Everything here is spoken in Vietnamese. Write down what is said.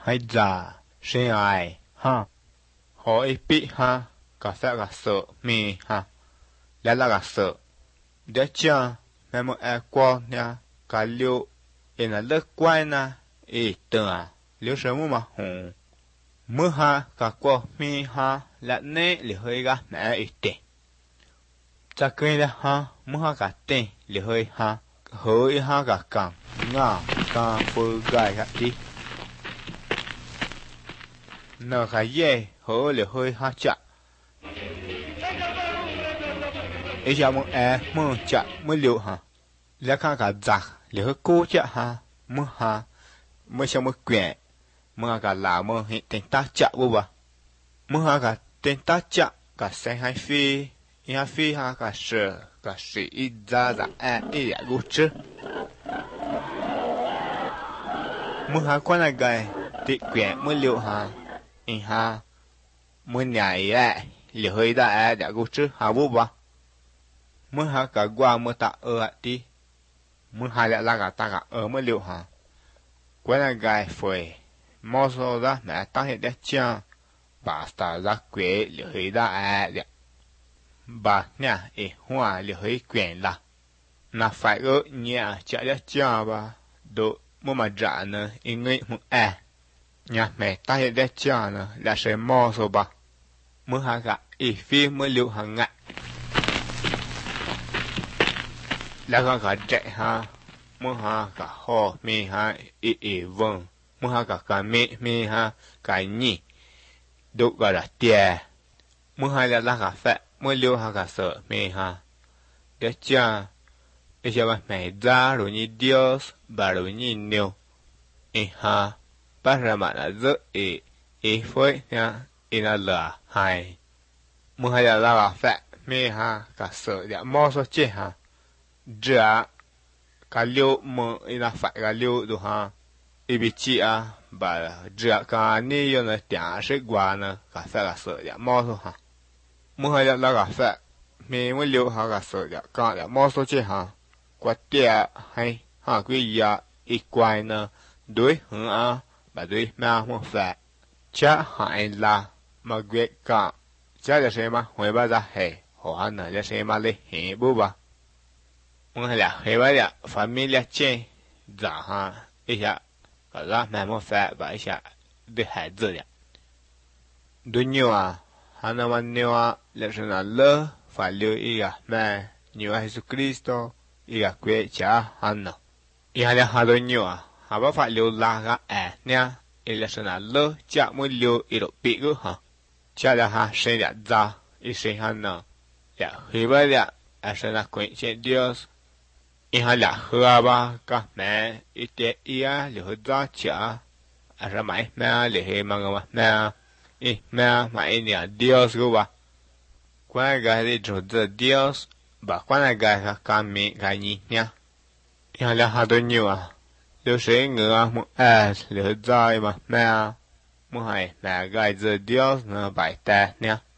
hay già sinh ai ha họ ít bị ha cả sẽ cả sợ mi ha lẽ là cả sợ để cha mẹ một ai qua nha cả liu in là lớp quay na ít tờ liu sớm mà hùng mưa ha cả qua mi ha lẽ nè li hơi gà mẹ ít tệ cha cười là ha mưa ha cả tệ li hơi ha hơi ha cả càng ngà cả phơi gai cả đi nở cái dê hơi li hơi ha chạ ấy cha mưa mưa chạ mưa liu ha lẽ khang cả giặc li hơi cố chạ ha mưa sao mưa quyện mưa cả là mưa hiện tình ta chạ vô ba mưa cả tình ta chạ cả xe hai phi hai phi ha cả sợ cả sĩ ít ra ít ya gu chứ mưa quan là gai tị quyện mưa liệu ha mưa nhảy liệu hơi đã ya gu chứ ha vô ba mưa cả qua mưa ta đi mưa lại là cả ta cả mưa liệu ha quan là gai phơi mò số ra mẹ ta hiện đẹp chưa bà ta ra quê liệu hơi đã bà nha hoa liệu hơi quyển là na phải nhà chạy đẹp chưa bà độ mua mà trả nữa người một nhà mẹ ta hiện đẹp chưa nữa là sẽ mò số bà mưa hà cả phi mưa liệu hàng ngại là con cả chạy ha mưa hà cả ho mi ha vâng mưa hà cả mi ha cái nhỉ độ gọi là tiền mưa hà là cả phép mưa liêu hà cả sợ mi ha để cha để cho bạn mẹ ra rồi như Dios và rồi như nhiều ha bắt ra mà là rất phơi nha là hai mưa hà là cả phép mi ha cả sợ để mò số chết ha giờ cả liêu mưa là phải cả liêu đồ ha bị chi bà giờ cả ni yo là tiếng sẽ qua nè cả phép cả sợ để mò số ha mưa là cả phép mi mới liêu ha cả sợ để cả để mò số chết ha qua tia hay ha cái ya ít quay nè đối hướng bà đối mà một phép cha hay là mà quyết cả cha là xem mà hồi bao giờ hè họ nè là xem mà lấy hè bố bà mưa là hè bao giờ familia chơi giả ha ý ya cả ra mà một phép và ý ya để孩子的对牛还能玩牛了是那了法律一个嘛牛耶稣基督一个国家还能一下还对牛还把法律拉个呢一了是那了家没留一路别个哈家了哈生了咋一生还能呀回不了是那关键Dios一下了喝吧个嘛一点了咋家是买嘛了黑嘛个嘛mẹ nhà Dios của bà quan cái gì chủ từ Dios bà quan cái cái mi cái gì nha nhà là hai đứa nhiều nếu sẽ ngựa một lửa dài mà mẹ một hai mẹ cái từ Dios nó bài ta nha